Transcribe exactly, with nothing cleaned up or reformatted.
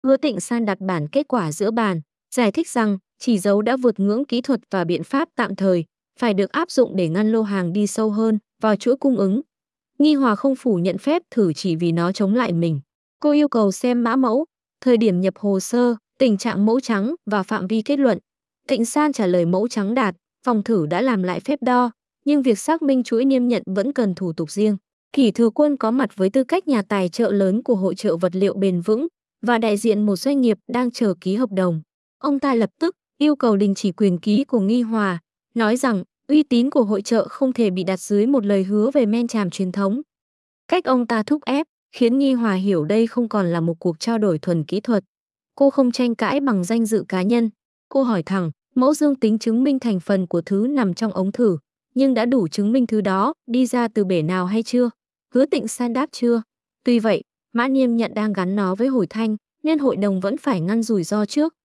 Hứa Tịnh San đặt bản kết quả giữa bàn, giải thích rằng chỉ dấu đã vượt ngưỡng kỹ thuật và biện pháp tạm thời, phải được áp dụng để ngăn lô hàng đi sâu hơn vào chuỗi cung ứng. Nghi Hòa không phủ nhận phép thử chỉ vì nó chống lại mình. Cô yêu cầu xem mã mẫu, thời điểm nhập hồ sơ, tình trạng mẫu trắng và phạm vi kết luận. Tịnh San trả lời mẫu trắng đạt, phòng thử đã làm lại phép đo, nhưng việc xác minh chuỗi niêm nhận vẫn cần thủ tục riêng. Kỷ Thừa Quân có mặt với tư cách nhà tài trợ lớn của hội chợ vật liệu bền vững và đại diện một doanh nghiệp đang chờ ký hợp đồng. Ông ta lập tức yêu cầu đình chỉ quyền ký của Nghi Hòa, nói rằng uy tín của hội chợ không thể bị đặt dưới một lời hứa về men chàm truyền thống. Cách ông ta thúc ép khiến Nghi Hòa hiểu đây không còn là một cuộc trao đổi thuần kỹ thuật. Cô không tranh cãi bằng danh dự cá nhân. Cô hỏi thẳng, mẫu dương tính chứng minh thành phần của thứ nằm trong ống thử, nhưng đã đủ chứng minh thứ đó đi ra từ bể nào hay chưa? Hứa Tịnh San đáp chưa. Tuy vậy, mã niêm nhận đang gắn nó với hồi thanh, nên hội đồng vẫn phải ngăn rủi ro trước.